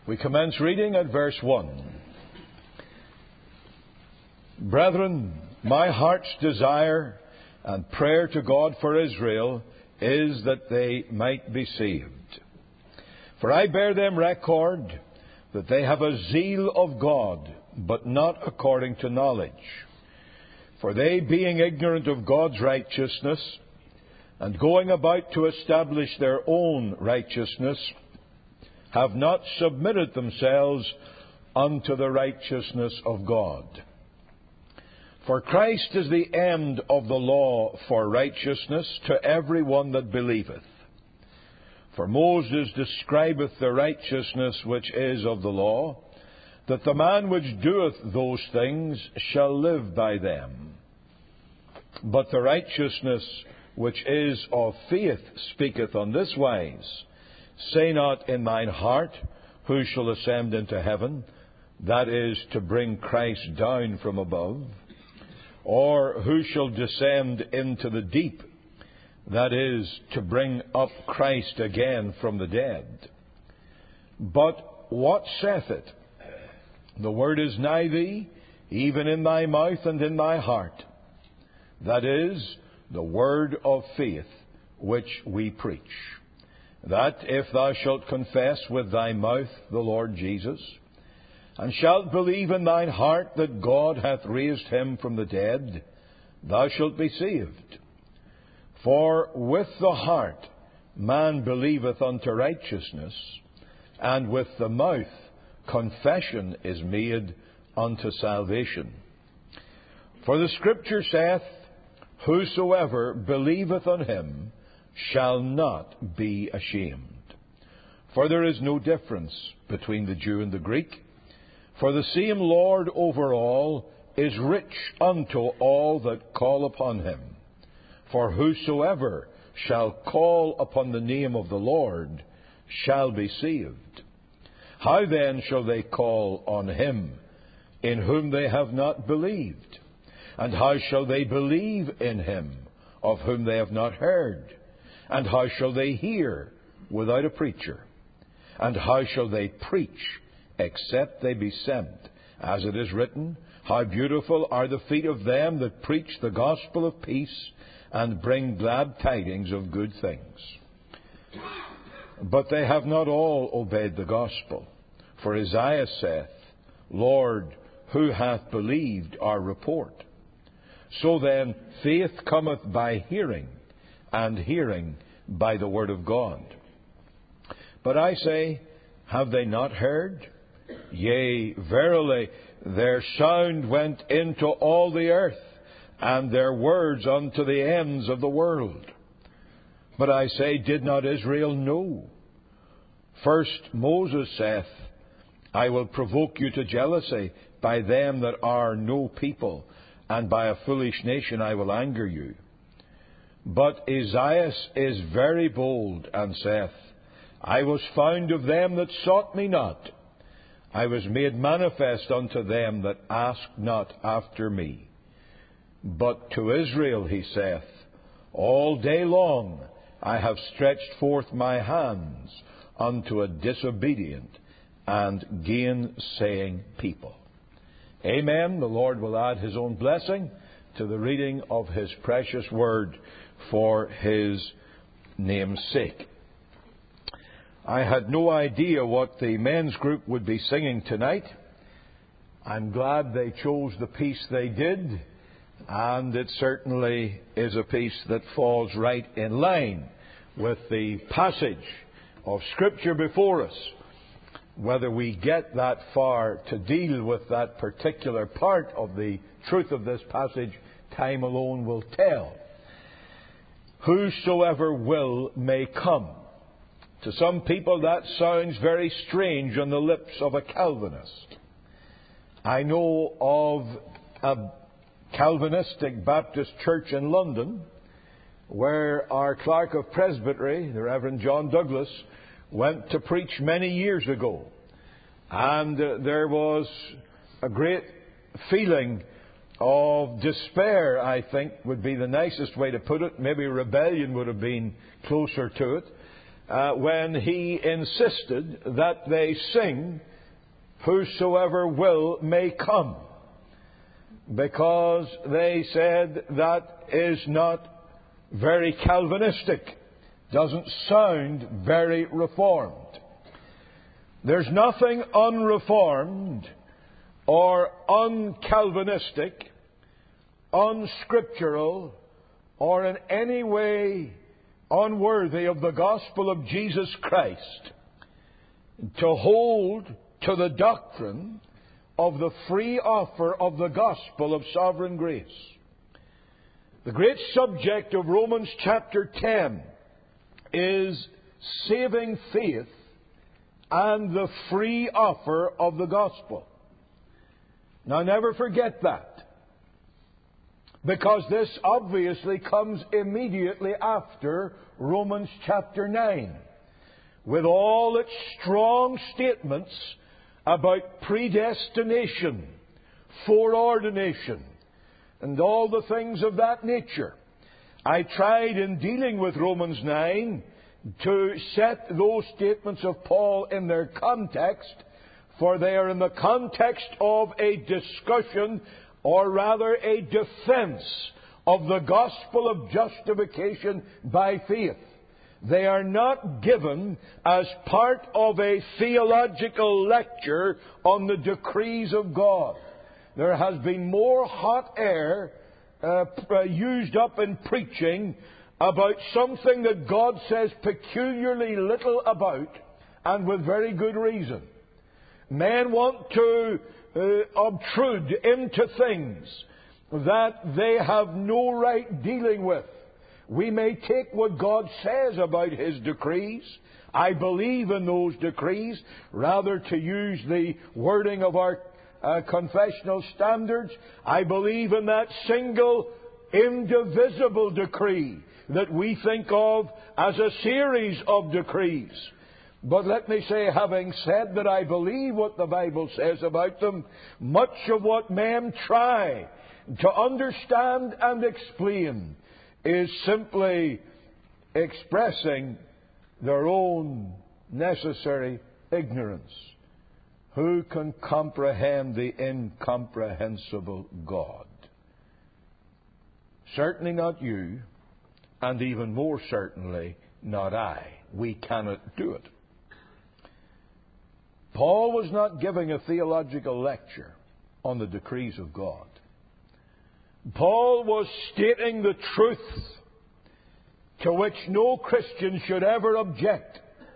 We commence reading at verse 1. Brethren, my heart's desire and prayer to God for Israel is that they might be saved. For I bear them record that they have a zeal of God, but not according to knowledge. For they, being ignorant of God's righteousness, and going about to establish their own righteousness, have not submitted themselves unto the righteousness of God. For Christ is the end of the law for righteousness to every one that believeth. For Moses describeth the righteousness which is of the law, that the man which doeth those things shall live by them. But the righteousness which is of faith speaketh on this wise, Say not in thine heart, Who shall ascend into heaven? That is, to bring Christ down from above. Or who shall descend into the deep? That is, to bring up Christ again from the dead. But what saith it? The word is nigh thee, even in thy mouth and in thy heart. That is, the word of faith which we preach. That if thou shalt confess with thy mouth the Lord Jesus, and shalt believe in thine heart that God hath raised him from the dead, thou shalt be saved. For with the heart man believeth unto righteousness, and with the mouth confession is made unto salvation. For the Scripture saith, Whosoever believeth on him shall not be ashamed. For there is no difference between the Jew and the Greek, for the same Lord over all is rich unto all that call upon him. For whosoever shall call upon the name of the Lord shall be saved. How then shall they call on him in whom they have not believed? And how shall they believe in him of whom they have not heard? And how shall they hear without a preacher? And how shall they preach except they be sent? As it is written, How beautiful are the feet of them that preach the gospel of peace, and bring glad tidings of good things. But they have not all obeyed the gospel. For Isaiah saith, Lord, who hath believed our report? So then, faith cometh by hearing, and hearing by the word of God. But I say, have they not heard? Yea, verily, their sound went into all the earth, and their words unto the ends of the world. But I say, did not Israel know? First Moses saith, I will provoke you to jealousy by them that are no people, and by a foolish nation I will anger you. But Isaiah is very bold, and saith, I was found of them that sought me not. I was made manifest unto them that asked not after me. But to Israel he saith, All day long I have stretched forth my hands unto a disobedient and gainsaying people. Amen. The Lord will add his own blessing to the reading of his precious word for his name's sake. I had no idea what the men's group would be singing tonight. I'm glad they chose the piece they did, and it certainly is a piece that falls right in line with the passage of Scripture before us. Whether we get that far to deal with that particular part of the truth of this passage, time alone will tell. Whosoever will may come. To some people that sounds very strange on the lips of a Calvinist. I know of a Calvinistic Baptist church in London where our clerk of presbytery, the Reverend John Douglas, went to preach many years ago. And there was a great feeling of despair, I think, would be the nicest way to put it. Maybe rebellion would have been closer to it. when he insisted that they sing, "Whosoever will may come," because they said that is not very Calvinistic, doesn't sound very Reformed. There's nothing unreformed or un-Calvinistic, unscriptural, or in any way unworthy of the gospel of Jesus Christ to hold to the doctrine of the free offer of the gospel of sovereign grace. The great subject of Romans chapter 10 is saving faith and the free offer of the gospel. Now, never forget that, because this obviously comes immediately after Romans chapter 9, with all its strong statements about predestination, foreordination, and all the things of that nature. I tried in dealing with Romans 9 to set those statements of Paul in their context, for they are in the context of a discussion, or rather a defense, of the gospel of justification by faith. They are not given as part of a theological lecture on the decrees of God. There has been more hot air used up in preaching about something that God says peculiarly little about, and with very good reason. Men want to obtrude into things that they have no right dealing with. We may take what God says about His decrees. I believe in those decrees, rather to use the wording of our confessional standards. I believe in that single, indivisible decree that we think of as a series of decrees. But let me say, having said that I believe what the Bible says about them, much of what men try to understand and explain is simply expressing their own necessary ignorance. Who can comprehend the incomprehensible God? Certainly not you, and even more certainly not I. We cannot do it. Paul was not giving a theological lecture on the decrees of God. Paul was stating the truth to which no Christian should ever object.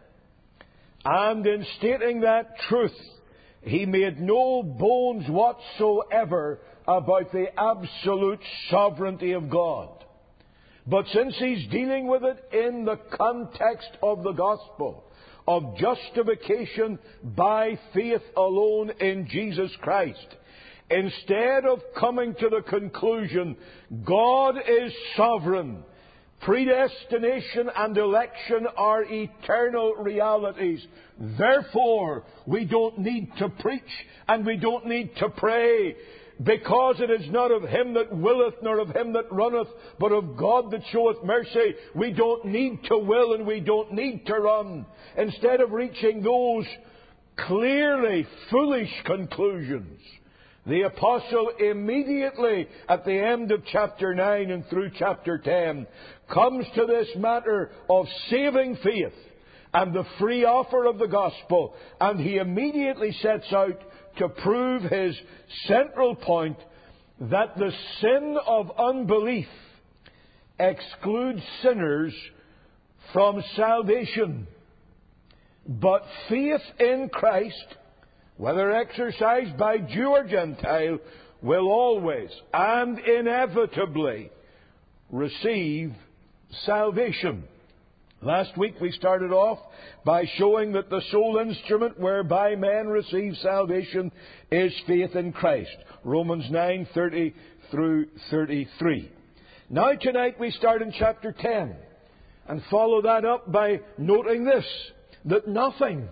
And in stating that truth, he made no bones whatsoever about the absolute sovereignty of God. But since he's dealing with it in the context of the gospel, of justification by faith alone in Jesus Christ, instead of coming to the conclusion, God is sovereign, predestination and election are eternal realities, therefore we don't need to preach and we don't need to pray, because it is not of him that willeth nor of him that runneth, but of God that showeth mercy. We don't need to will and we don't need to run. Instead of reaching those clearly foolish conclusions, the apostle immediately at the end of chapter 9 and through chapter 10 comes to this matter of saving faith and the free offer of the gospel, and he immediately sets out to prove his central point that the sin of unbelief excludes sinners from salvation. But faith in Christ, whether exercised by Jew or Gentile, will always and inevitably receive salvation. Last week we started off by showing that the sole instrument whereby man receives salvation is faith in Christ. Romans 9:30 through 33. Now tonight we start in chapter 10 and follow that up by noting this, that nothing,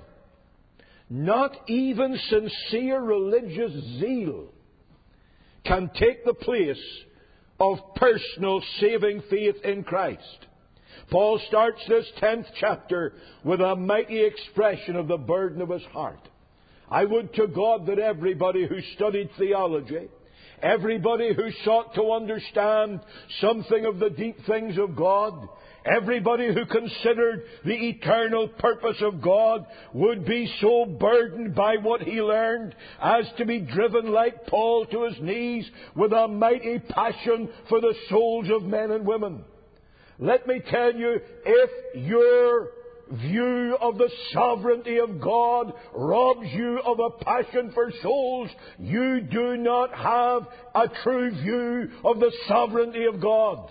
not even sincere religious zeal, can take the place of personal saving faith in Christ. Paul starts this 10th chapter with a mighty expression of the burden of his heart. I would to God that everybody who studied theology, everybody who sought to understand something of the deep things of God, everybody who considered the eternal purpose of God would be so burdened by what he learned as to be driven like Paul to his knees with a mighty passion for the souls of men and women. Let me tell you, if your view of the sovereignty of God robs you of a passion for souls, you do not have a true view of the sovereignty of God.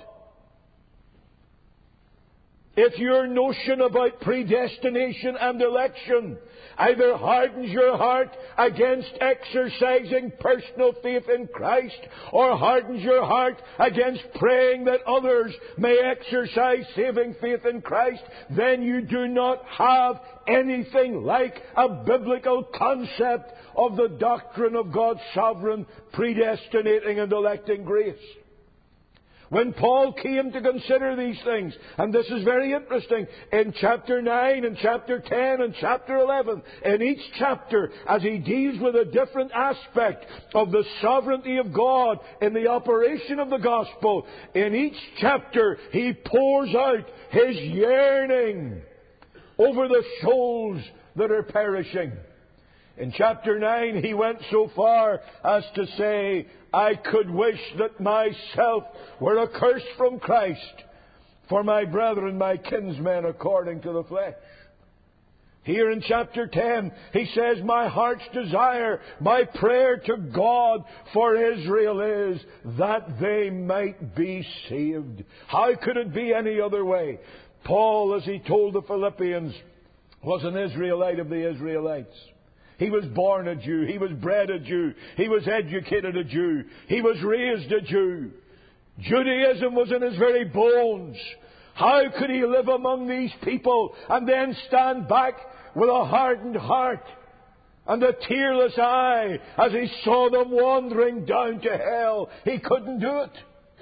If your notion about predestination and election either hardens your heart against exercising personal faith in Christ, or hardens your heart against praying that others may exercise saving faith in Christ, then you do not have anything like a biblical concept of the doctrine of God's sovereign predestinating and electing grace. When Paul came to consider these things, and this is very interesting, in chapter 9 and chapter 10 and chapter 11, in each chapter, as he deals with a different aspect of the sovereignty of God in the operation of the gospel, in each chapter he pours out his yearning over the souls that are perishing. In chapter 9 he went so far as to say, I could wish that myself were accursed from Christ for my brethren, my kinsmen, according to the flesh. Here in chapter 10, he says, my heart's desire, my prayer to God for Israel is that they might be saved. How could it be any other way? Paul, as he told the Philippians, was an Israelite of the Israelites. He was born a Jew. He was bred a Jew. He was educated a Jew. He was raised a Jew. Judaism was in his very bones. How could he live among these people and then stand back with a hardened heart and a tearless eye as he saw them wandering down to hell? He couldn't do it.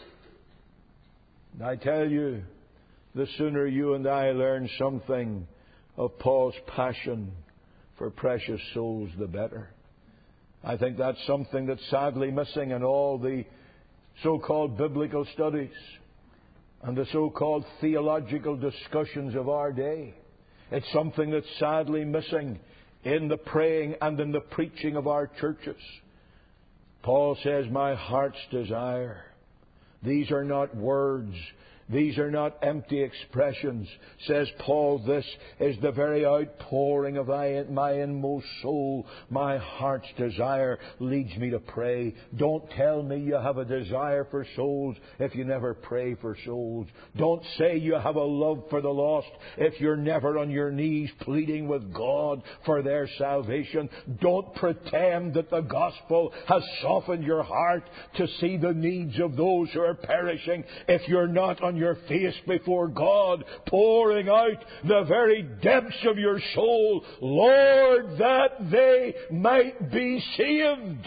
And I tell you, the sooner you and I learn something of Paul's passion for precious souls, the better. I think that's something that's sadly missing in all the so-called biblical studies and the so-called theological discussions of our day. It's something that's sadly missing in the praying and in the preaching of our churches. Paul says, my heart's desire. These are not words. These are not empty expressions. Says Paul, this is the very outpouring of my inmost soul. My heart's desire leads me to pray. Don't tell me you have a desire for souls if you never pray for souls. Don't say you have a love for the lost if you're never on your knees pleading with God for their salvation. Don't pretend that the gospel has softened your heart to see the needs of those who are perishing if you're not on your face before God, pouring out the very depths of your soul, Lord, that they might be saved.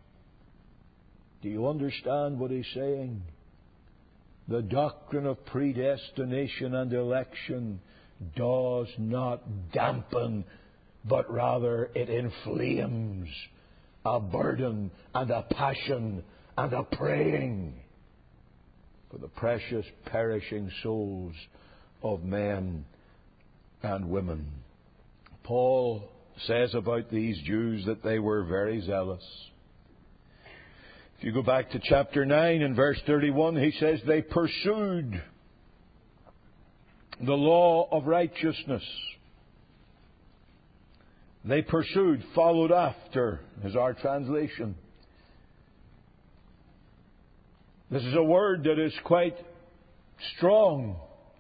Do you understand what he's saying? The doctrine of predestination and election does not dampen, but rather it inflames a burden and a passion and a praying for the precious perishing souls of men and women. Paul says about these Jews that they were very zealous. If you go back to chapter 9 and verse 31, he says they pursued the law of righteousness. They pursued, followed after, is our translation. This is a word that is quite strong.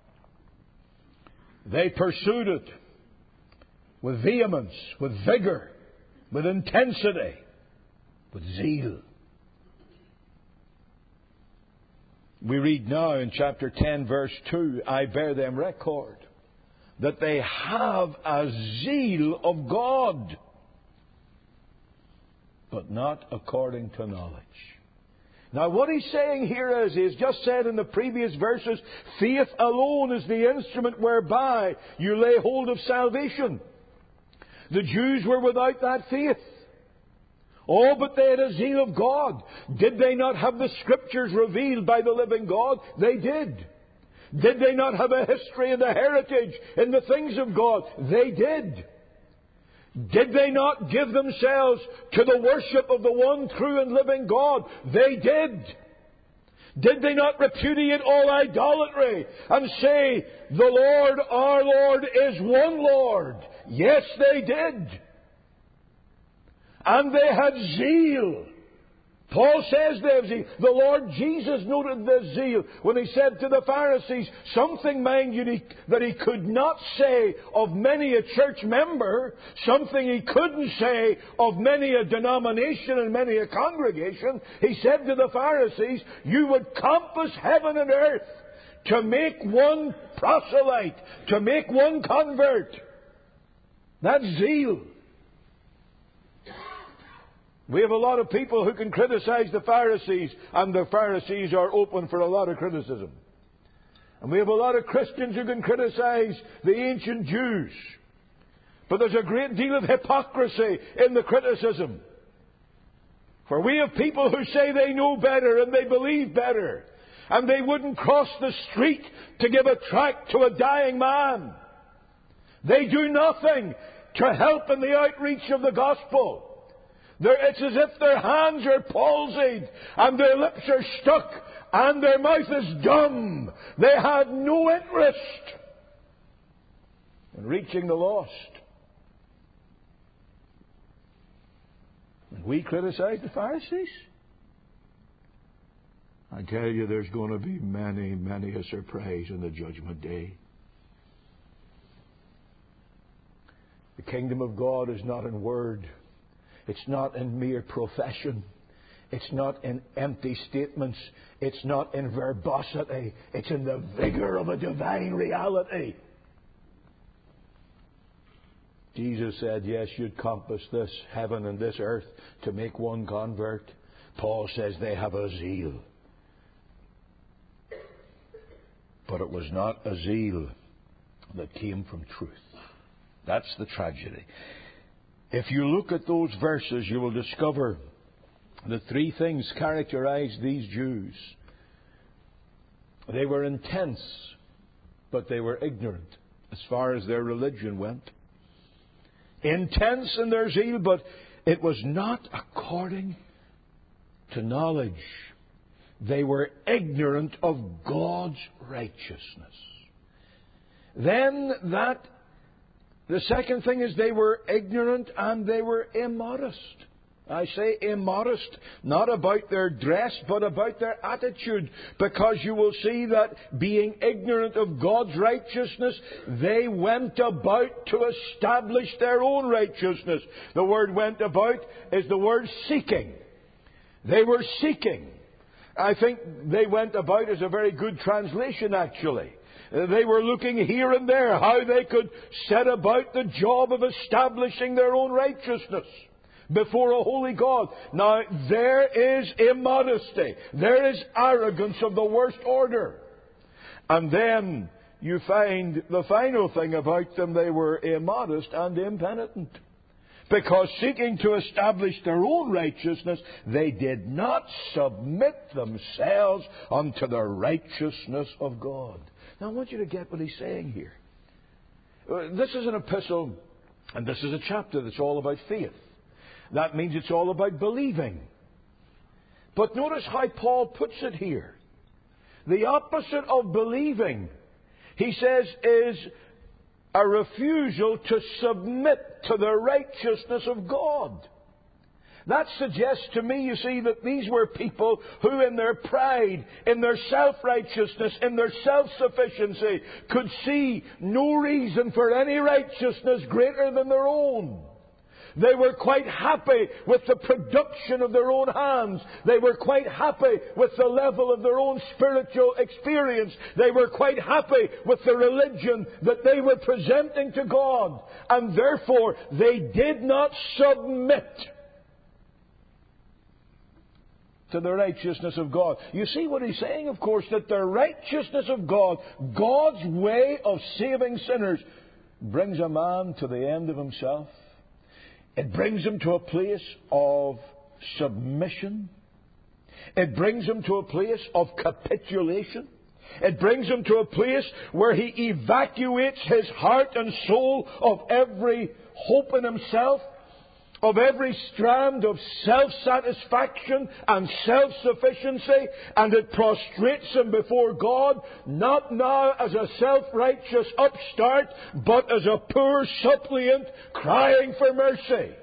They pursued it with vehemence, with vigor, with intensity, with zeal. We read now in chapter 10, verse 2, I bear them record that they have a zeal of God, but not according to knowledge. Now what he's saying here is, he's just said in the previous verses, faith alone is the instrument whereby you lay hold of salvation. The Jews were without that faith. Oh, but they had a zeal of God. Did they not have the Scriptures revealed by the living God? They did. Did they not have a history and a heritage in the things of God? They did. Did they not give themselves to the worship of the one true and living God? They did. Did they not repudiate all idolatry and say, the Lord, our Lord, is one Lord? Yes, they did. And they had zeal. Paul says they have zeal. The Lord Jesus noted this zeal when he said to the Pharisees, something, mind you, that he could not say of many a church member, something he couldn't say of many a denomination and many a congregation. He said to the Pharisees, you would compass heaven and earth to make one proselyte, to make one convert. That's zeal. We have a lot of people who can criticize the Pharisees, and the Pharisees are open for a lot of criticism. And we have a lot of Christians who can criticize the ancient Jews. But there's a great deal of hypocrisy in the criticism. For we have people who say they know better and they believe better, and they wouldn't cross the street to give a tract to a dying man. They do nothing to help in the outreach of the gospel. It's as if their hands are palsied and their lips are stuck and their mouth is dumb. They have no interest in reaching the lost. And we criticize the Pharisees. I tell you, there's going to be many, many a surprise in the judgment day. The kingdom of God is not in word. It's not in mere profession. It's not in empty statements. It's not in verbosity. It's in the vigor of a divine reality. Jesus said, yes, you'd compass this heaven and this earth to make one convert. Paul says they have a zeal. But it was not a zeal that came from truth. That's the tragedy. If you look at those verses, you will discover that three things characterized these Jews. They were intense, but they were ignorant as far as their religion went. Intense in their zeal, but it was not according to knowledge. They were ignorant of God's righteousness. The second thing is they were ignorant and they were immodest. I say immodest, not about their dress, but about their attitude. Because you will see that being ignorant of God's righteousness, they went about to establish their own righteousness. The word went about is the word seeking. They were seeking. I think they went about is a very good translation, actually. They were looking here and there how they could set about the job of establishing their own righteousness before a holy God. Now, there is immodesty. There is arrogance of the worst order. And then you find the final thing about them, they were immodest and impenitent. Because seeking to establish their own righteousness, they did not submit themselves unto the righteousness of God. Now, I want you to get what he's saying here. This is an epistle, and this is a chapter that's all about faith. That means it's all about believing. But notice how Paul puts it here. The opposite of believing, he says, is a refusal to submit to the righteousness of God. That suggests to me, you see, that these were people who in their pride, in their self-righteousness, in their self-sufficiency, could see no reason for any righteousness greater than their own. They were quite happy with the production of their own hands. They were quite happy with the level of their own spiritual experience. They were quite happy with the religion that they were presenting to God. And therefore, they did not submit to the righteousness of God. You see what he's saying, of course, that the righteousness of God, God's way of saving sinners, brings a man to the end of himself. It brings him to a place of submission. It brings him to a place of capitulation. It brings him to a place where he evacuates his heart and soul of every hope in himself, of every strand of self-satisfaction and self-sufficiency, and it prostrates him before God, not now as a self-righteous upstart, but as a poor suppliant crying for mercy.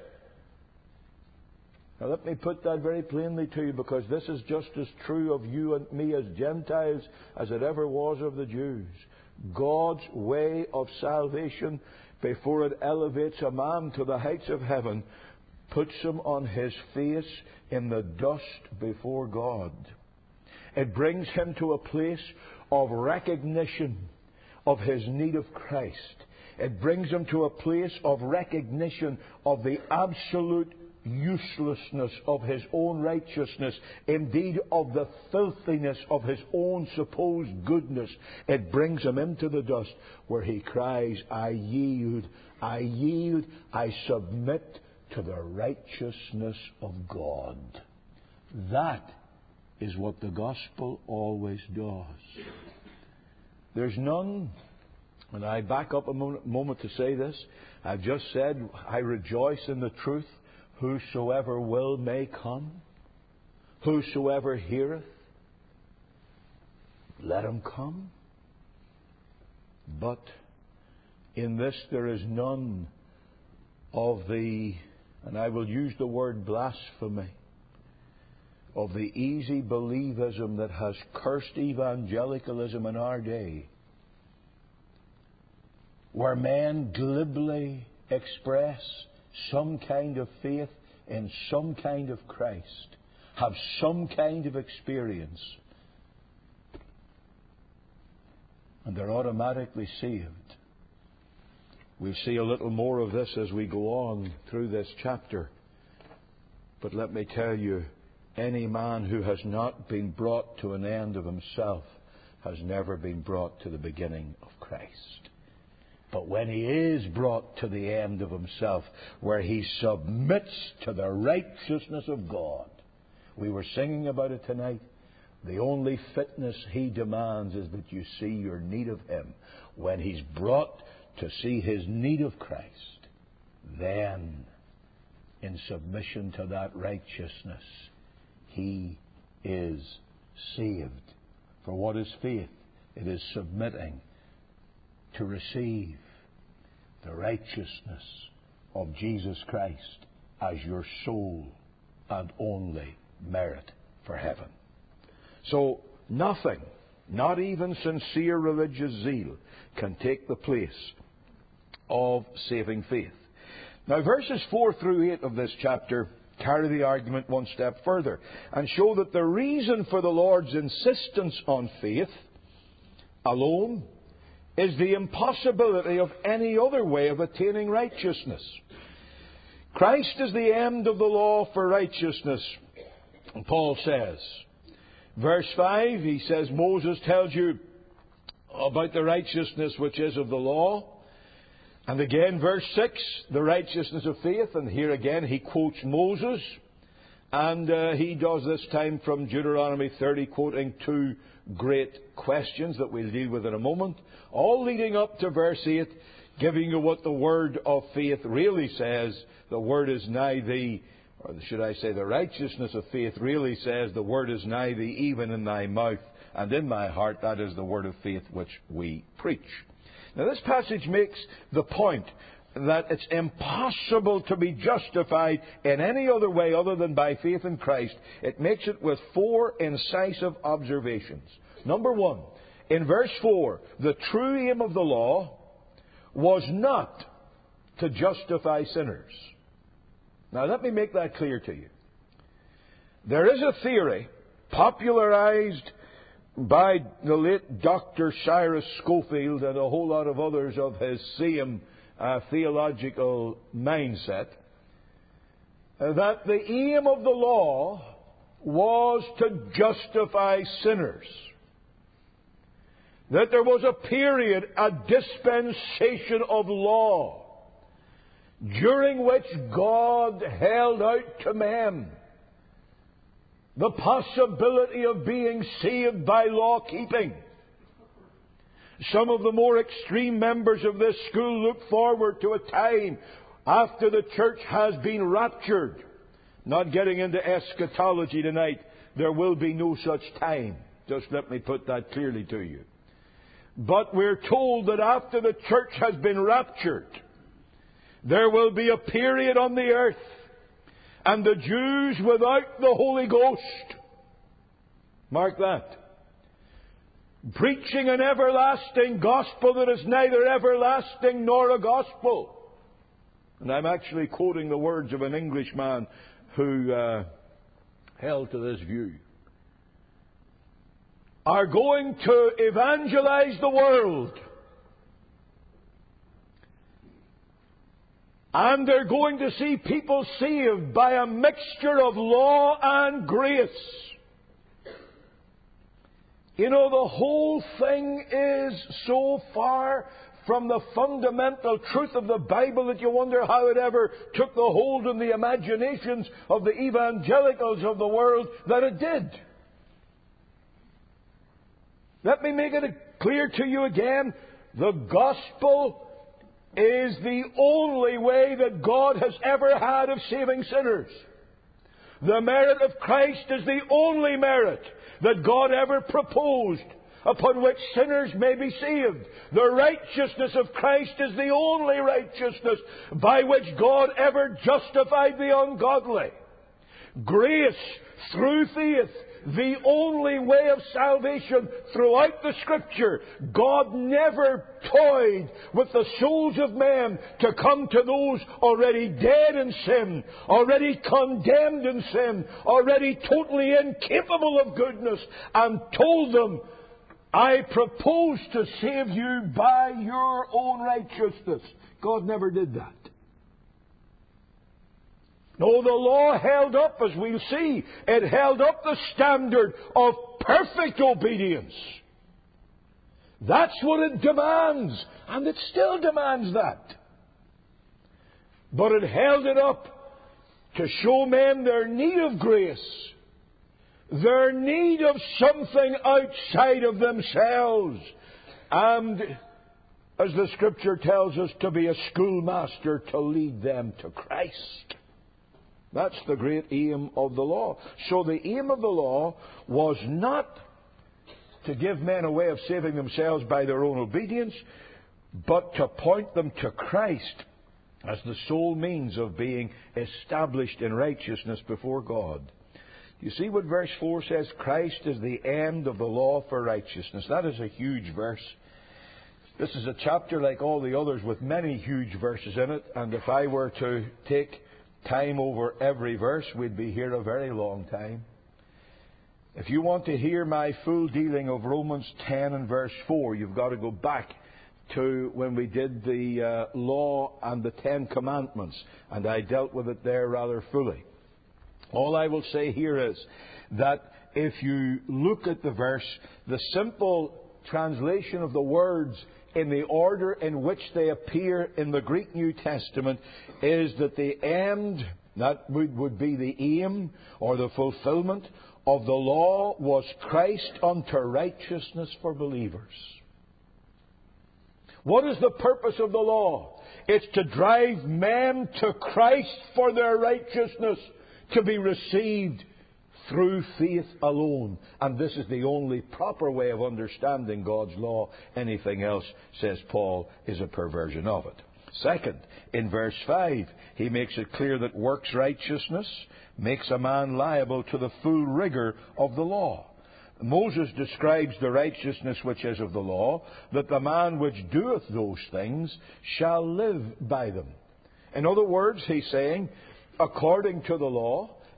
Now let me put that very plainly to you, because this is just as true of you and me as Gentiles as it ever was of the Jews. God's way of salvation, before it elevates a man to the heights of heaven, puts him on his face in the dust before God. It brings him to a place of recognition of his need of Christ. It brings him to a place of recognition of the absolute uselessness of his own righteousness, indeed of the filthiness of his own supposed goodness. It brings him into the dust where he cries, I yield, I submit to the righteousness of God. That is what the gospel always does. There's none, and I back up a moment to say this. I've just said, I rejoice in the truth. Whosoever will may come. Whosoever heareth, let him come. But in this there is none of the, and I will use the word blasphemy, of the easy believism that has cursed evangelicalism in our day, where men glibly express some kind of faith in some kind of Christ, have some kind of experience, and they're automatically saved. We'll see a little more of this as we go on through this chapter. But let me tell you, any man who has not been brought to an end of himself has never been brought to the beginning of Christ. But when he is brought to the end of himself, where he submits to the righteousness of God, we were singing about it tonight, the only fitness he demands is that you see your need of him. When he's brought to see his need of Christ, then, in submission to that righteousness, he is saved. For what is faith? It is submitting to receive the righteousness of Jesus Christ as your sole and only merit for heaven. So nothing, not even sincere religious zeal, can take the place of saving faith. Now, verses 4 through 8 of this chapter carry the argument one step further and show that the reason for the Lord's insistence on faith alone is the impossibility of any other way of attaining righteousness. Christ is the end of the law for righteousness, Paul says. Verse 5, he says, Moses tells you about the righteousness which is of the law. And again, verse 6, the righteousness of faith. And here again, he quotes Moses. And he does this time from Deuteronomy 30, quoting two great questions that we'll deal with in a moment. All leading up to verse 8, giving you what the word of faith really says. The word is nigh thee, or should I say the righteousness of faith really says, the word is nigh thee, even in thy mouth and in thy heart. That is the word of faith which we preach. Now this passage makes the point that it's impossible to be justified in any other way other than by faith in Christ. It makes it with four incisive observations. Number one, in verse 4, the true aim of the law was not to justify sinners. Now let me make that clear to you. There is a theory popularized by the late Dr. Cyrus Schofield and a whole lot of others of his same theological mindset, that the aim of the law was to justify sinners. That there was a period, a dispensation of law, during which God held out to men the possibility of being saved by law keeping. Some of the more extreme members of this school look forward to a time after the church has been raptured. Not getting into eschatology tonight, there will be no such time. Just let me put that clearly to you. But we're told that after the church has been raptured, there will be a period on the earth, and the Jews without the Holy Ghost, mark that, preaching an everlasting gospel that is neither everlasting nor a gospel. And I'm actually quoting the words of an Englishman who held to this view. Are going to evangelize the world. And they're going to see people saved by a mixture of law and grace. You know, the whole thing is so far from the fundamental truth of the Bible that you wonder how it ever took the hold on the imaginations of the evangelicals of the world that it did. Let me make it clear to you again. The gospel is the only way that God has ever had of saving sinners. The merit of Christ is the only merit that God ever proposed upon which sinners may be saved. The righteousness of Christ is the only righteousness by which God ever justified the ungodly. Grace through faith, the only way of salvation throughout the Scripture. God never toyed with the souls of men to come to those already dead in sin, already condemned in sin, already totally incapable of goodness, and told them, I propose to save you by your own righteousness. God never did that. No, the law held up, as we'll see, it held up the standard of perfect obedience. That's what it demands, and it still demands that. But it held it up to show men their need of grace, their need of something outside of themselves, and, as the Scripture tells us, to be a schoolmaster to lead them to Christ. That's the great aim of the law. So the aim of the law was not to give men a way of saving themselves by their own obedience, but to point them to Christ as the sole means of being established in righteousness before God. You see what verse 4 says? Christ is the end of the law for righteousness. That is a huge verse. This is a chapter like all the others with many huge verses in it, and if I were to take time over every verse, we'd be here a very long time. If you want to hear my full dealing of Romans 10 and verse 4, you've got to go back to when we did the law and the 10 commandments, and I dealt with it there rather fully. All I will say here is that if you look at the verse, the simple translation of the words in the order in which they appear in the Greek New Testament is that the end, that would be the aim or the fulfillment of the law, was Christ unto righteousness for believers. What is the purpose of the law? It's to drive men to Christ for their righteousness to be received through faith alone. And this is the only proper way of understanding God's law. Anything else, says Paul, is a perversion of it. Second, in verse 5, he makes it clear that works righteousness makes a man liable to the full rigour of the law. Moses describes the righteousness which is of the law, that the man which doeth those things shall live by them. In other words, he's saying, according to the law,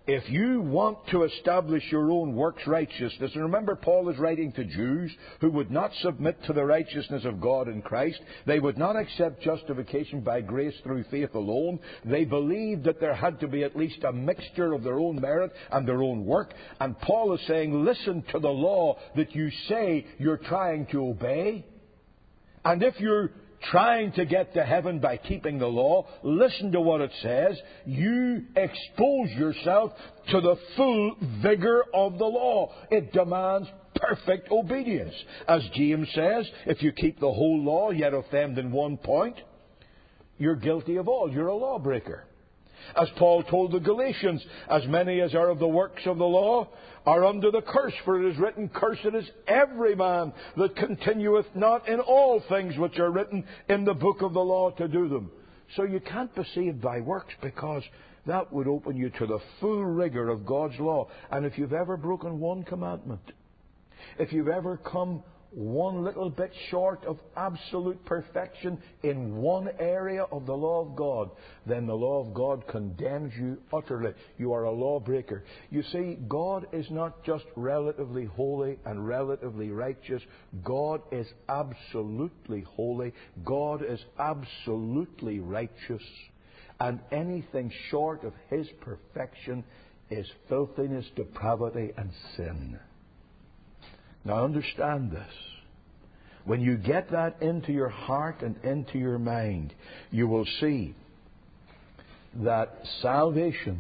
if you want to establish your own works righteousness, and remember Paul is writing to Jews who would not submit to the righteousness of God in Christ. They would not accept justification by grace through faith alone. They believed that there had to be at least a mixture of their own merit and their own work. And Paul is saying, listen to the law that you say you're trying to obey. And if you're trying to get to heaven by keeping the law, listen to what it says. You expose yourself to the full vigor of the law. It demands perfect obedience. As James says, if you keep the whole law yet offend in one point, you're guilty of all. You're a lawbreaker. As Paul told the Galatians, as many as are of the works of the law are under the curse, for it is written, cursed is every man that continueth not in all things which are written in the book of the law to do them. So you can't be saved by works, because that would open you to the full rigor of God's law. And if you've ever broken one commandment, if you've ever come one little bit short of absolute perfection in one area of the law of God, then the law of God condemns you utterly. You are a lawbreaker. You see, God is not just relatively holy and relatively righteous. God is absolutely holy. God is absolutely righteous. And anything short of His perfection is filthiness, depravity, and sin. Now understand this. When you get that into your heart and into your mind, you will see that salvation,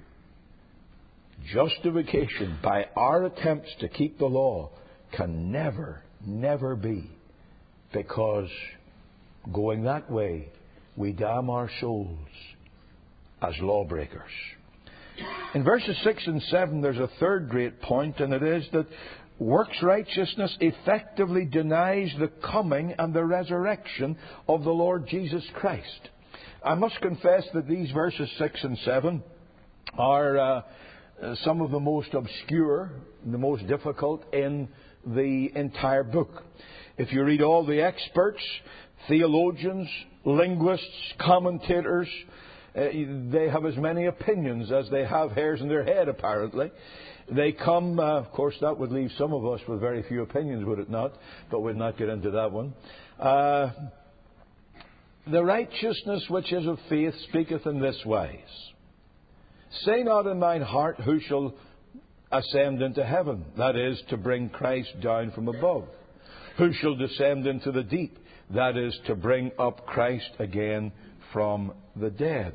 justification by our attempts to keep the law can never, never be, because going that way, we damn our souls as lawbreakers. In verses 6 and 7, there's a third great point, and it is that works righteousness effectively denies the coming and the resurrection of the Lord Jesus Christ. I must confess that these verses 6 and 7 are some of the most obscure, the most difficult in the entire book. If you read all the experts, theologians, linguists, commentators, they have as many opinions as they have hairs in their head, apparently. They come, of course, that would leave some of us with very few opinions, would it not? But we'll not get into that one. The righteousness which is of faith speaketh in this wise. Say not in thine heart, who shall ascend into heaven? That is, to bring Christ down from above. Who shall descend into the deep? That is, to bring up Christ again from the dead.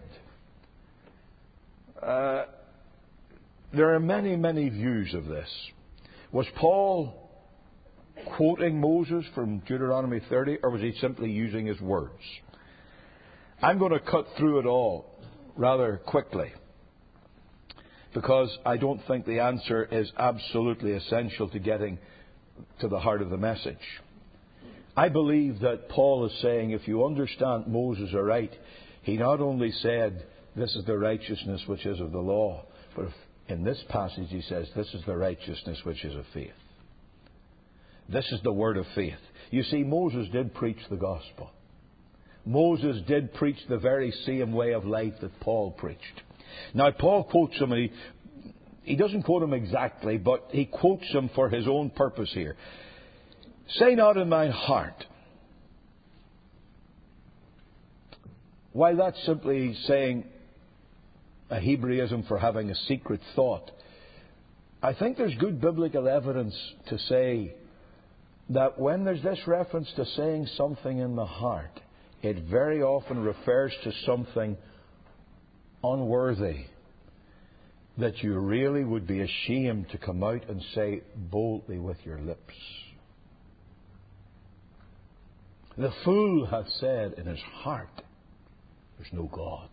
There are many, many views of this. Was Paul quoting Moses from Deuteronomy 30, or was he simply using his words? I'm going to cut through it all rather quickly, because I don't think the answer is absolutely essential to getting to the heart of the message. I believe that Paul is saying, if you understand Moses aright, he not only said, this is the righteousness which is of the law, but in this passage he says, this is the righteousness which is of faith. This is the word of faith. You see, Moses did preach the gospel. Moses did preach the very same way of life that Paul preached. Now, Paul quotes him, and he doesn't quote him exactly, but he quotes him for his own purpose here. Say not in thine heart. While that's simply saying a Hebraism for having a secret thought, I think there's good biblical evidence to say that when there's this reference to saying something in the heart, it very often refers to something unworthy that you really would be ashamed to come out and say boldly with your lips. The fool hath said in his heart, there's no God.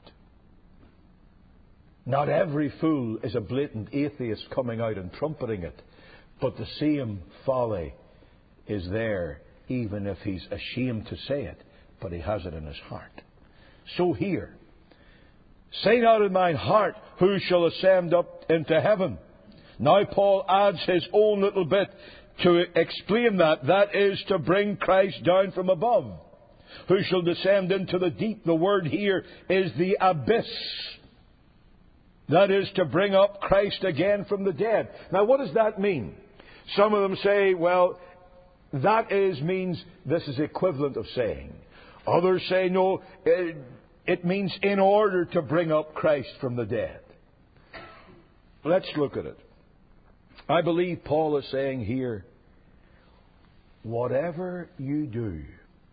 Not every fool is a blatant atheist coming out and trumpeting it, but the same folly is there, even if he's ashamed to say it, but he has it in his heart. So here, say not in thine heart, who shall ascend up into heaven? Now Paul adds his own little bit to explain that. That is, to bring Christ down from above. Who shall descend into the deep? The word here is the abyss. That is to bring up Christ again from the dead. Now, what does that mean? Some of them say, well, that means this is equivalent of saying. Others say, no, it means in order to bring up Christ from the dead. Let's look at it. I believe Paul is saying here, whatever you do,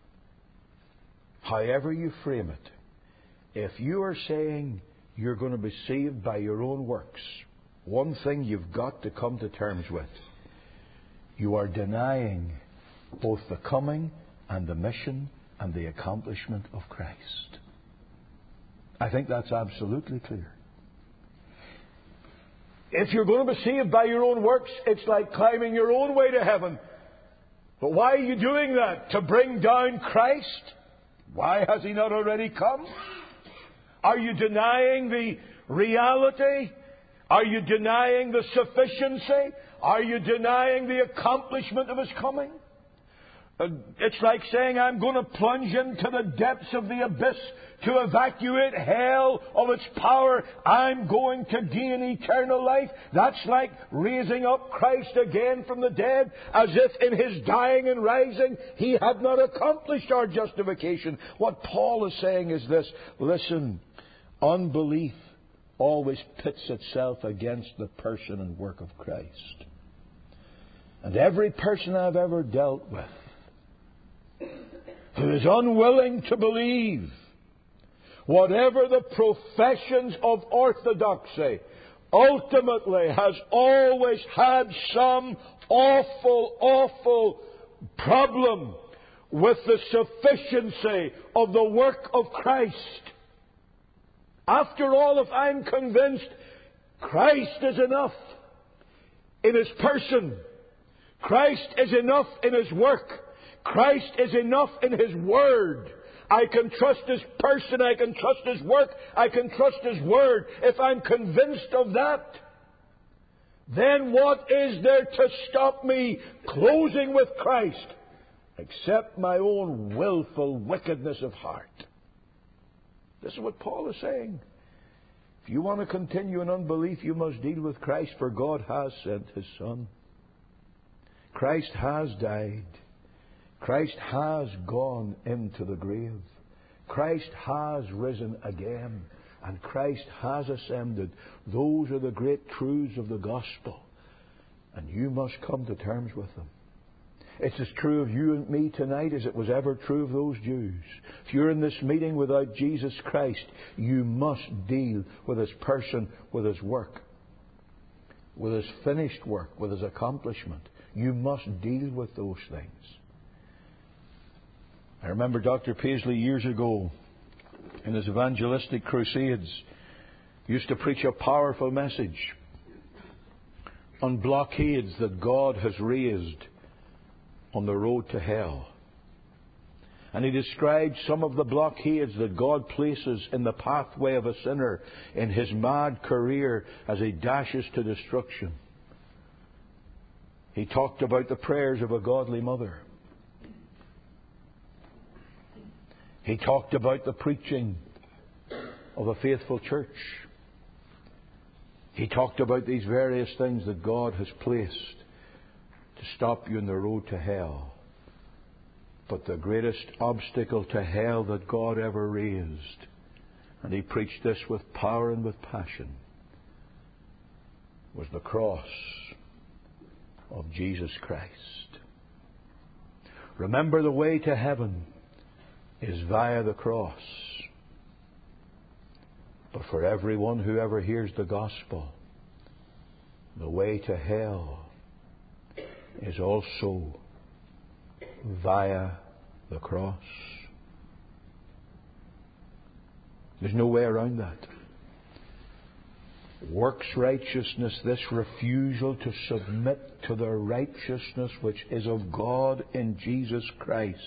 however you frame it, if you are saying you're going to be saved by your own works, one thing you've got to come to terms with: you are denying both the coming and the mission and the accomplishment of Christ. I think that's absolutely clear. If you're going to be saved by your own works, it's like climbing your own way to heaven. But why are you doing that? To bring down Christ? Why has He not already come? Are you denying the reality? Are you denying the sufficiency? Are you denying the accomplishment of His coming? It's like saying, I'm going to plunge into the depths of the abyss to evacuate hell of its power. I'm going to gain eternal life. That's like raising up Christ again from the dead, as if in His dying and rising He had not accomplished our justification. What Paul is saying is this: listen, unbelief always pits itself against the person and work of Christ. And every person I've ever dealt with who is unwilling to believe, whatever the professions of orthodoxy, ultimately has always had some awful problem with the sufficiency of the work of Christ. After all, if I'm convinced Christ is enough in His person, Christ is enough in His work, Christ is enough in His Word, I can trust His person, I can trust His work, I can trust His Word. If I'm convinced of that, then what is there to stop me closing with Christ except my own willful wickedness of heart? This is what Paul is saying. If you want to continue in unbelief, you must deal with Christ, for God has sent His Son. Christ has died. Christ has gone into the grave. Christ has risen again. And Christ has ascended. Those are the great truths of the gospel. And you must come to terms with them. It's as true of you and me tonight as it was ever true of those Jews. If you're in this meeting without Jesus Christ, you must deal with His person, with His work, with His finished work, with His accomplishment. You must deal with those things. I remember Dr. Paisley years ago, in his evangelistic crusades, used to preach a powerful message on blockades that God has raised on the road to hell. And he described some of the blockades that God places in the pathway of a sinner in his mad career as he dashes to destruction. He talked about the prayers of a godly mother. He talked about the preaching of a faithful church. He talked about these various things that God has placed to stop you on the road to hell. But the greatest obstacle to hell that God ever raised, and he preached this with power and with passion, was the cross of Jesus Christ. Remember, the way to heaven is via the cross. But for everyone who ever hears the gospel, the way to hell is also via the cross. There's no way around that. Works righteousness, this refusal to submit to the righteousness which is of God in Jesus Christ,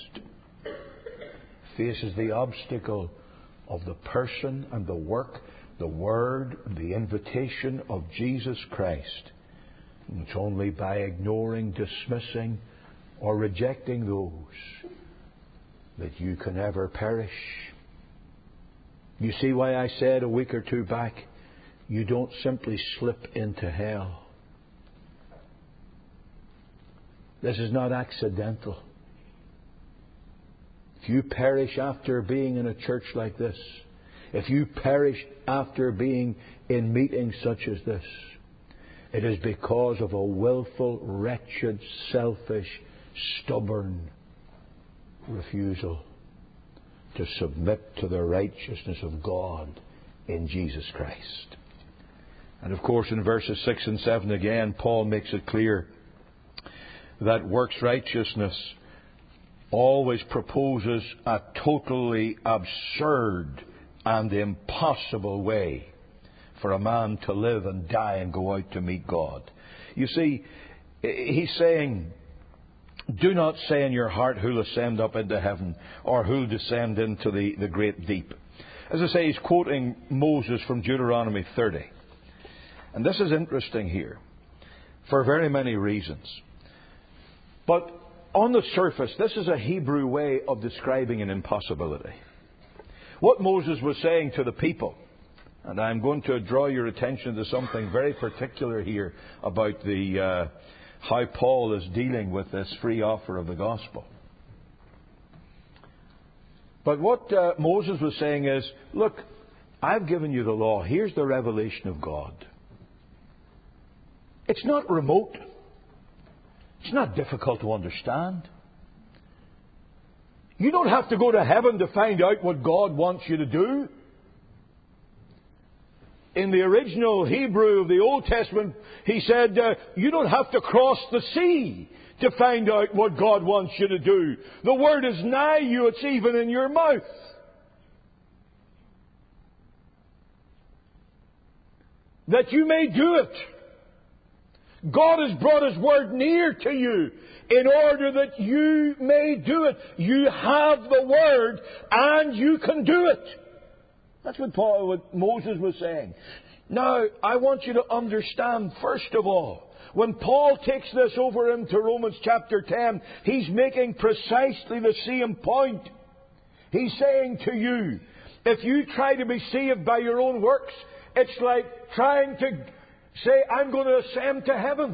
faces the obstacle of the person and the work, the word, the invitation of Jesus Christ. And it's only by ignoring, dismissing, or rejecting those that you can ever perish. You see why I said a week or two back, you don't simply slip into hell. This is not accidental. If you perish after being in a church like this, if you perish after being in meetings such as this, it is because of a willful, wretched, selfish, stubborn refusal to submit to the righteousness of God in Jesus Christ. And of course, in verses 6 and 7 again, Paul makes it clear that works righteousness always proposes a totally absurd and impossible way for a man to live and die and go out to meet God. You see, he's saying, do not say in your heart who'll ascend up into heaven or who'll descend into the great deep. As I say, he's quoting Moses from Deuteronomy 30. And this is interesting here for very many reasons. But on the surface, this is a Hebrew way of describing an impossibility. What Moses was saying to the people, and I'm going to draw your attention to something very particular here about how Paul is dealing with this free offer of the gospel. But what Moses was saying is, look, I've given you the law. Here's the revelation of God. It's not remote. It's not difficult to understand. You don't have to go to heaven to find out what God wants you to do. In the original Hebrew of the Old Testament, he said, you don't have to cross the sea to find out what God wants you to do. The word is nigh you, it's even in your mouth. That you may do it. God has brought His word near to you in order that you may do it. You have the word and you can do it. That's what Moses was saying. Now, I want you to understand, first of all, when Paul takes this over into Romans chapter 10, he's making precisely the same point. He's saying to you, if you try to be saved by your own works, it's like trying to say, I'm going to ascend to heaven.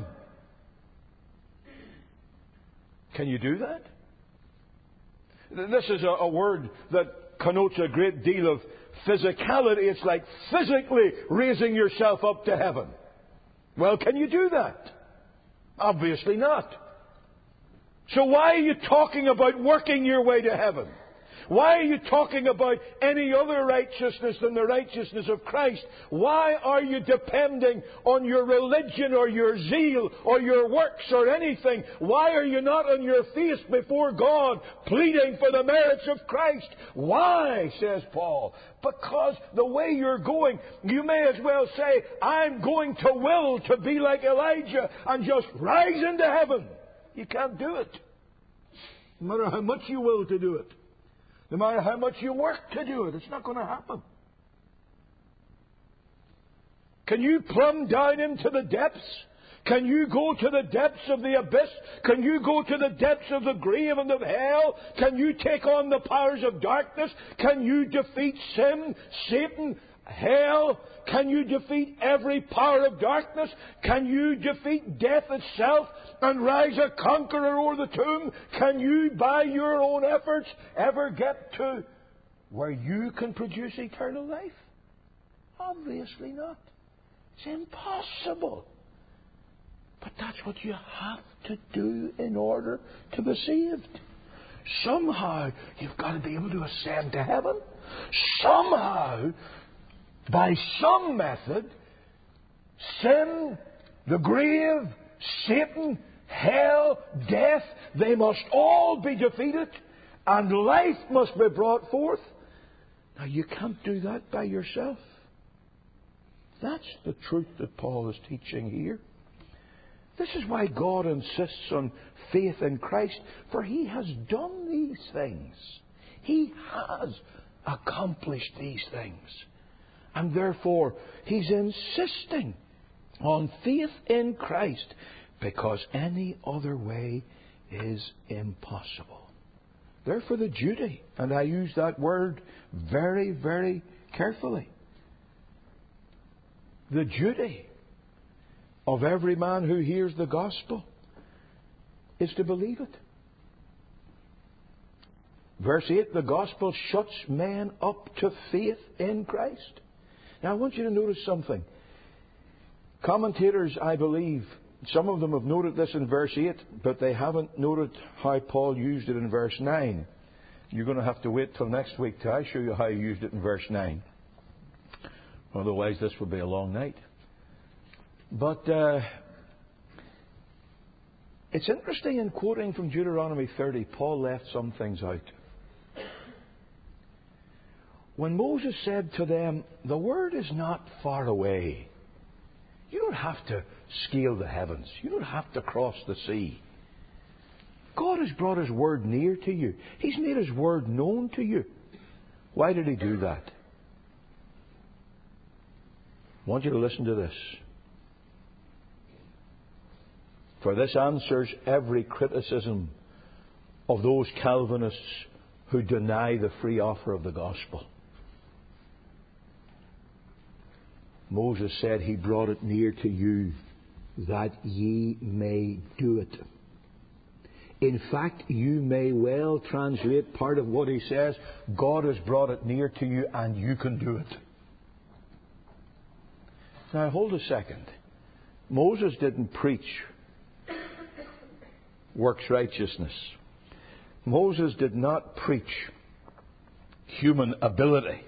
Can you do that? This is a word that connotes a great deal of physicality. It's like physically raising yourself up to heaven. Well, can you do that? Obviously not. So why are you talking about working your way to heaven? Why are you talking about any other righteousness than the righteousness of Christ? Why are you depending on your religion or your zeal or your works or anything? Why are you not on your face before God pleading for the merits of Christ? Why, says Paul? Because the way you're going, you may as well say, I'm going to will to be like Elijah and just rise into heaven. You can't do it. No matter how much you will to do it. No matter how much you work to do it, it's not going to happen. Can you plumb down into the depths? Can you go to the depths of the abyss? Can you go to the depths of the grave and of hell? Can you take on the powers of darkness? Can you defeat sin, Satan, hell? Can you defeat every power of darkness? Can you defeat death itself and rise a conqueror over the tomb? Can you, by your own efforts, ever get to where you can produce eternal life? Obviously not. It's impossible. But that's what you have to do in order to be saved. Somehow, you've got to be able to ascend to heaven. Somehow, by some method, sin, the grave, Satan, hell, death, they must all be defeated and life must be brought forth. Now, you can't do that by yourself. That's the truth that Paul is teaching here. This is why God insists on faith in Christ, for He has done these things. He has accomplished these things. And therefore, He's insisting on faith in Christ, because any other way is impossible. Therefore, the duty, and I use that word very, very carefully. the duty of every man who hears the gospel is to believe it. Verse 8, the gospel shuts men up to faith in Christ. Now I want you to notice something. Commentators, I believe, some of them have noted this in verse 8, but they haven't noted how Paul used it in verse 9. You're going to have to wait till next week till I show you how he used it in verse 9. Otherwise this will be a long night. But it's interesting in quoting from Deuteronomy 30, Paul left some things out. When Moses said to them, the word is not far away. You don't have to scale the heavens. You don't have to cross the sea. God has brought His word near to you. He's made His word known to you. Why did He do that? I want you to listen to this. For this answers every criticism of those Calvinists who deny the free offer of the gospel. Moses said He brought it near to you that ye may do it. In fact, you may well translate part of what he says, God has brought it near to you and you can do it. Now hold a second. Moses didn't preach works righteousness. Moses did not preach human ability.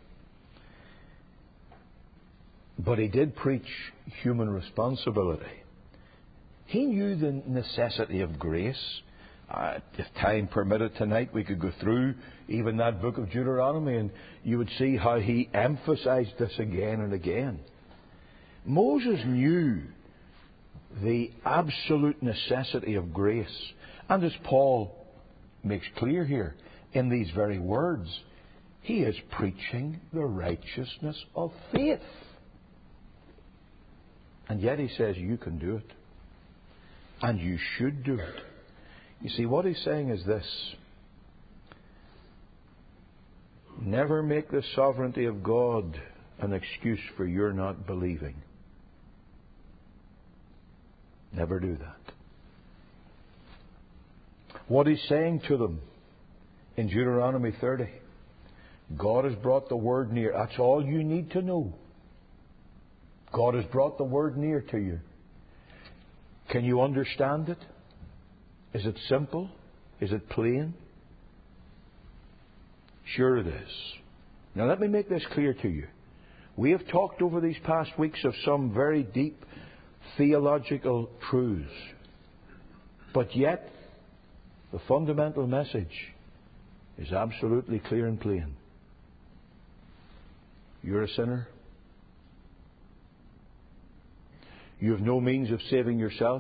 But he did preach human responsibility. He knew the necessity of grace. If time permitted tonight, we could go through even that book of Deuteronomy and you would see how he emphasized this again and again. Moses knew the absolute necessity of grace. And as Paul makes clear here in these very words, he is preaching the righteousness of faith. And yet he says you can do it. And you should do it. You see, what he's saying is this. Never make the sovereignty of God an excuse for your not believing. Never do that. What he's saying to them in Deuteronomy 30, God has brought the word near. That's all you need to know. God has brought the word near to you. Can you understand it? Is it simple? Is it plain? Sure it is. Now let me make this clear to you. We have talked over these past weeks of some very deep theological truths. But yet, the fundamental message is absolutely clear and plain. You're a sinner. You have no means of saving yourself.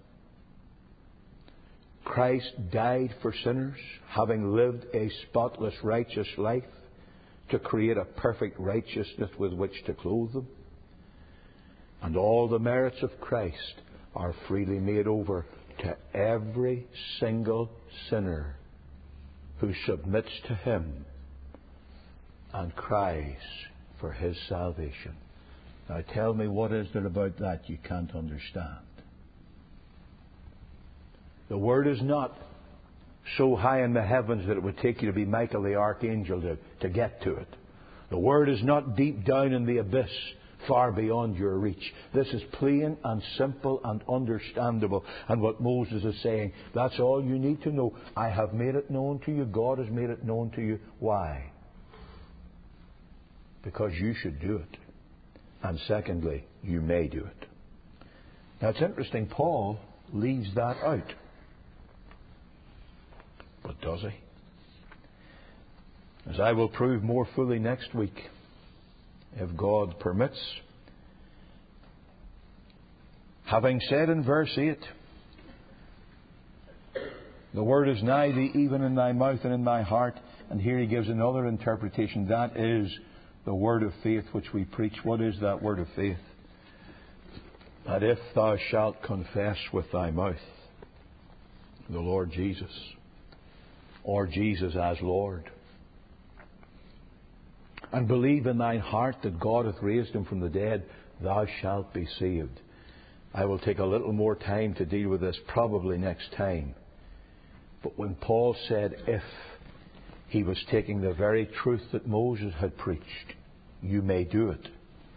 Christ died for sinners, having lived a spotless, righteous life to create a perfect righteousness with which to clothe them. And all the merits of Christ are freely made over to every single sinner who submits to Him and cries for His salvation. Now tell me, what is there about that you can't understand? The Word is not so high in the heavens that it would take you to be Michael the Archangel to get to it. The Word is not deep down in the abyss, far beyond your reach. This is plain and simple and understandable. And what Moses is saying, that's all you need to know. I have made it known to you. God has made it known to you. Why? Because you should do it. And secondly, you may do it. Now it's interesting, Paul leaves that out. But does he? As I will prove more fully next week, if God permits. Having said in verse 8, the word is nigh thee, even in thy mouth and in thy heart. And here he gives another interpretation. That is the word of faith which we preach. What is that word of faith? That if thou shalt confess with thy mouth the Lord Jesus, or Jesus as Lord, and believe in thine heart that God hath raised him from the dead, thou shalt be saved. I will take a little more time to deal with this probably next time. But when Paul said if, he was taking the very truth that Moses had preached. You may do it.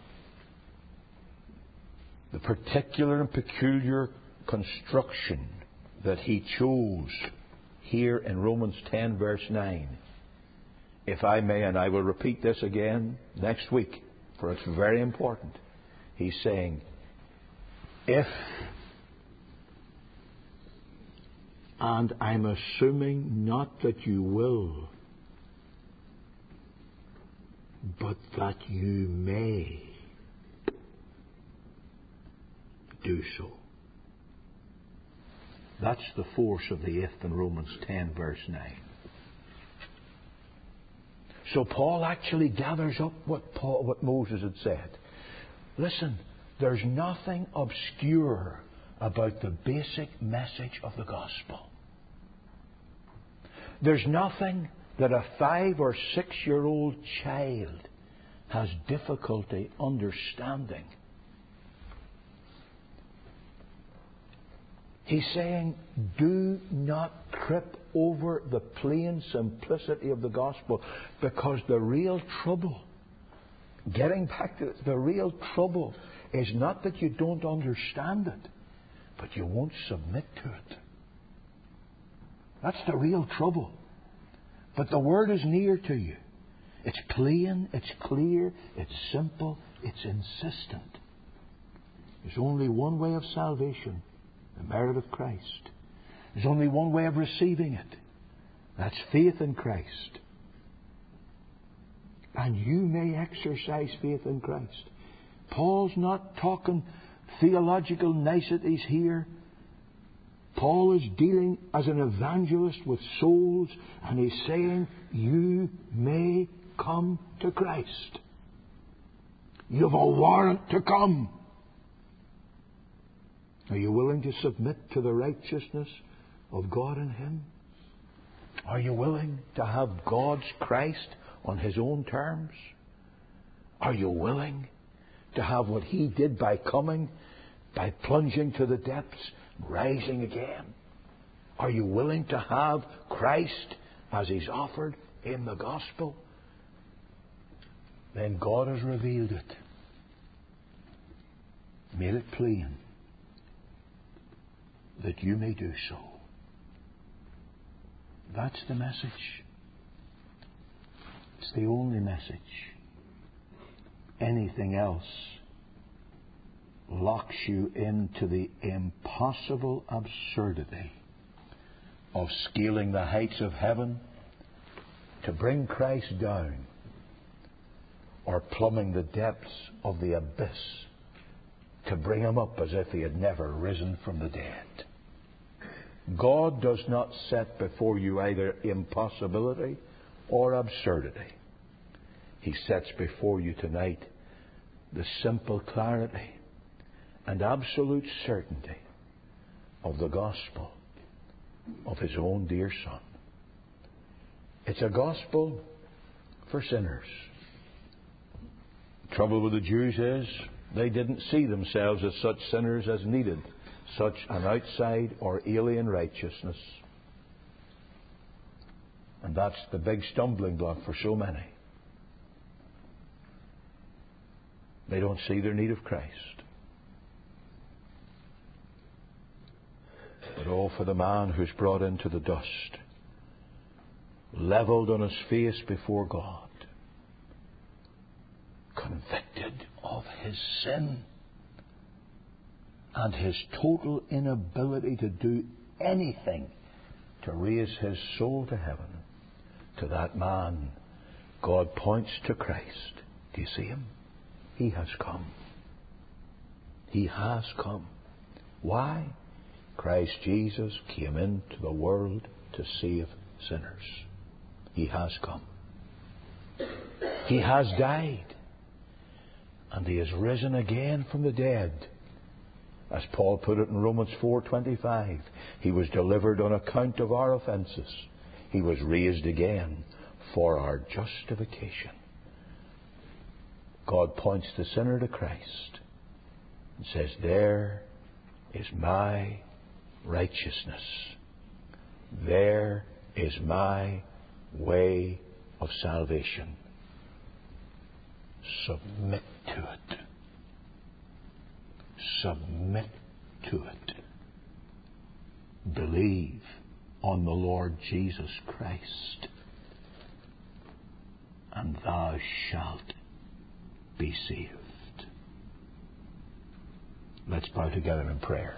The particular and peculiar construction that he chose here in Romans 10 verse 9. If I may, and I will repeat this again next week, for it's very important. He's saying, if, and I'm assuming not that you will, but that you may do so. That's the force of the if in Romans 10 verse 9. So Paul actually gathers up what Moses had said. Listen, there's nothing obscure about the basic message of the gospel. There's nothing that a 5 or 6-year-old child has difficulty understanding. He's saying, do not trip over the plain simplicity of the gospel, because the real trouble, getting back to it, the real trouble is not that you don't understand it, but you won't submit to it. That's the real trouble. But the Word is near to you. It's plain, it's clear, it's simple, it's insistent. There's only one way of salvation, the merit of Christ. There's only one way of receiving it. That's faith in Christ. And you may exercise faith in Christ. Paul's not talking theological niceties here. Paul is dealing as an evangelist with souls, and he's saying, you may come to Christ. You have a warrant to come. Are you willing to submit to the righteousness of God in Him? Are you willing to have God's Christ on His own terms? Are you willing to have what He did by coming, by plunging to the depths, rising again? Are you willing to have Christ as He's offered in the gospel? Then God has revealed it, made it plain, that you may do so. That's the message. It's the only message. Anything else locks you into the impossible absurdity of scaling the heights of heaven to bring Christ down, or plumbing the depths of the abyss to bring Him up as if He had never risen from the dead. God does not set before you either impossibility or absurdity. He sets before you tonight the simple clarity and absolute certainty of the gospel of His own dear Son. It's a gospel for sinners. The trouble with the Jews is they didn't see themselves as such sinners as needed such an outside or alien righteousness. And that's the big stumbling block for so many. They don't see their need of Christ. But oh, for the man who's brought into the dust, leveled on his face before God, convicted of his sin and his total inability to do anything to raise his soul to heaven. To that man, God points to Christ. Do you see Him? He has come. He has come. Why? Christ Jesus came into the world to save sinners. He has come. He has died. And He has risen again from the dead. As Paul put it in Romans 4:25, He was delivered on account of our offences. He was raised again for our justification. God points the sinner to Christ. and says, there is my righteousness. There is my way of salvation. Submit to it. Submit to it. Believe on the Lord Jesus Christ, and thou shalt be saved. Let's bow together in prayer.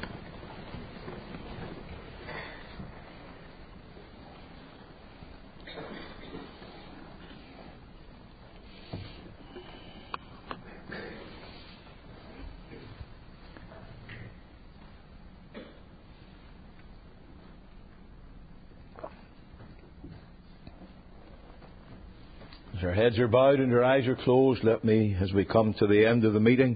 As our heads are bowed and our eyes are closed, let me, as we come to the end of the meeting,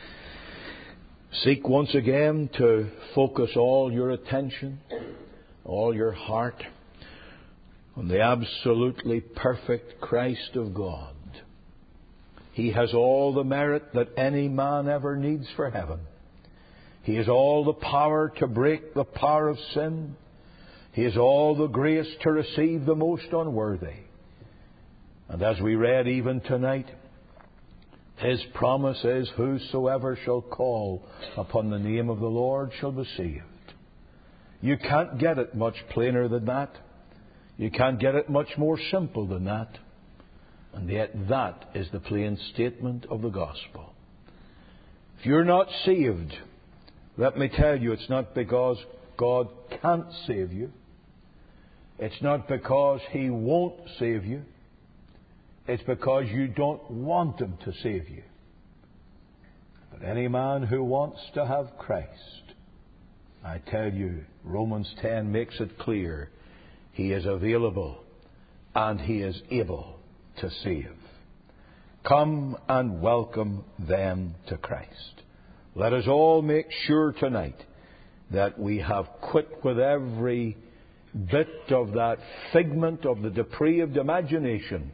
seek once again to focus all your attention, all your heart on the absolutely perfect Christ of God. He has all the merit that any man ever needs for heaven. He has all the power to break the power of sin. He has all the grace to receive the most unworthy. And as we read even tonight, His promise is, whosoever shall call upon the name of the Lord shall be saved. You can't get it much plainer than that. You can't get it much more simple than that. And yet that is the plain statement of the gospel. If you're not saved, let me tell you, it's not because God can't save you. It's not because He won't save you. It's because you don't want Him to save you. But any man who wants to have Christ, I tell you, Romans 10 makes it clear, He is available and He is able to save. Come and welcome them to Christ. Let us all make sure tonight that we have quit with every bit of that figment of the depraved imagination,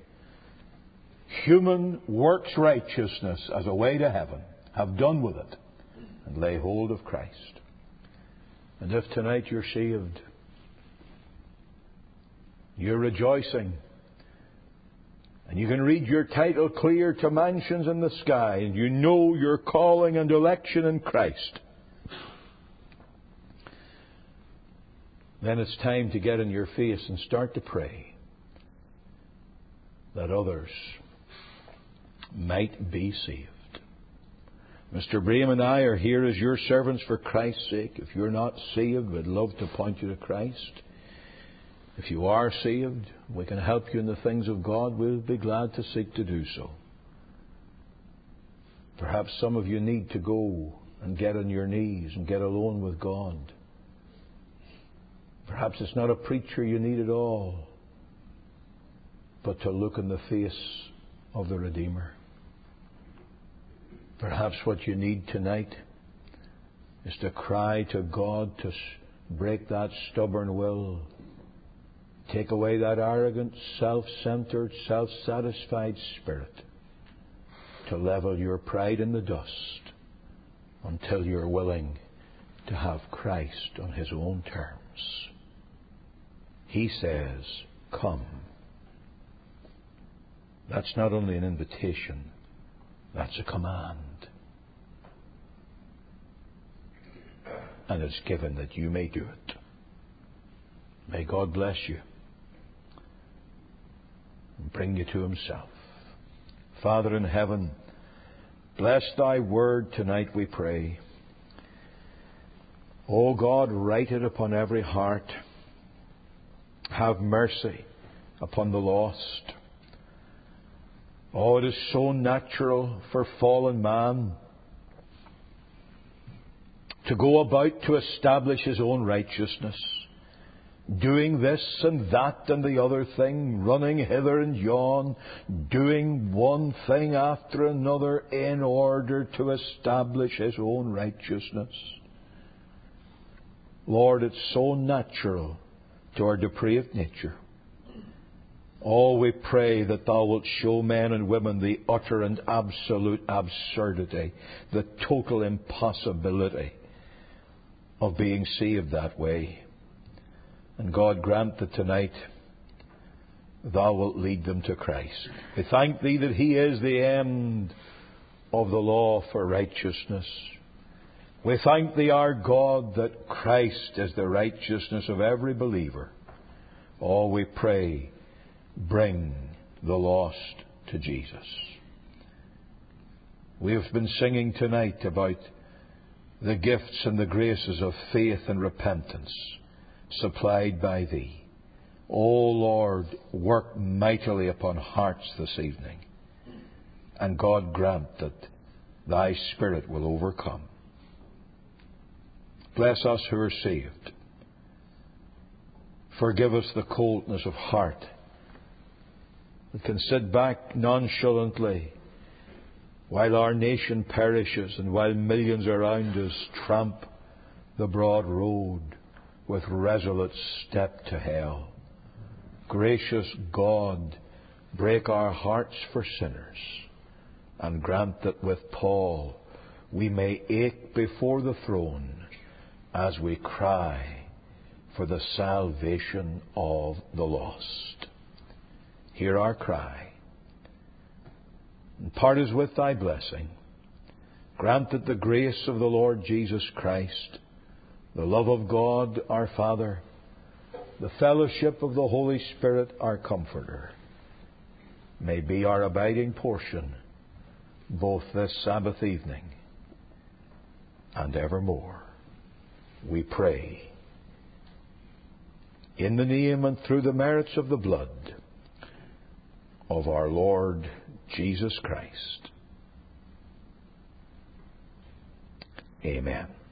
human works righteousness as a way to heaven. Have done with it and lay hold of Christ. And if tonight you're saved, you're rejoicing, and you can read your title clear to mansions in the sky, and you know your calling and election in Christ, then it's time to get in your face and start to pray that others might be saved. Mr. Braham and I are here as your servants for Christ's sake. If you're not saved, we'd love to point you to Christ. If you are saved, we can help you in the things of God. We'll be glad to seek to do so. Perhaps some of you need to go and get on your knees and get alone with God. Perhaps it's not a preacher you need at all, but to look in the face of the Redeemer. Perhaps what you need tonight is to cry to God to break that stubborn will, take away that arrogant, self-centered, self-satisfied spirit, to level your pride in the dust until you're willing to have Christ on His own terms. He says, come. That's not only an invitation, that's a command. And it's given that you may do it. May God bless you and bring you to Himself. Father in heaven, bless Thy word tonight, we pray. O God, write it upon every heart. Have mercy upon the lost. Oh, it is so natural for fallen man to go about to establish his own righteousness, doing this and that and the other thing, running hither and yon, doing one thing after another in order to establish his own righteousness. Lord, it's so natural to our depraved nature. Oh, we pray that Thou wilt show men and women the utter and absolute absurdity, the total impossibility of being saved that way. And God, grant that tonight Thou wilt lead them to Christ. We thank Thee that He is the end of the law for righteousness. We thank Thee, our God, that Christ is the righteousness of every believer. Oh, we pray, bring the lost to Jesus. We have been singing tonight about the gifts and the graces of faith and repentance supplied by Thee. O Lord, work mightily upon hearts this evening. And God, grant that Thy Spirit will overcome. Bless us who are saved. Forgive us the coldness of heart that can sit back nonchalantly while our nation perishes and while millions around us tramp the broad road with resolute step to hell. Gracious God, break our hearts for sinners, and grant that with Paul we may ache before the throne as we cry for the salvation of the lost. Hear our cry, and part us with Thy blessing. Grant that the grace of the Lord Jesus Christ, the love of God our Father, the fellowship of the Holy Spirit our Comforter, may be our abiding portion both this Sabbath evening and evermore. We pray in the name and through the merits of the blood of our Lord Jesus Christ. Amen.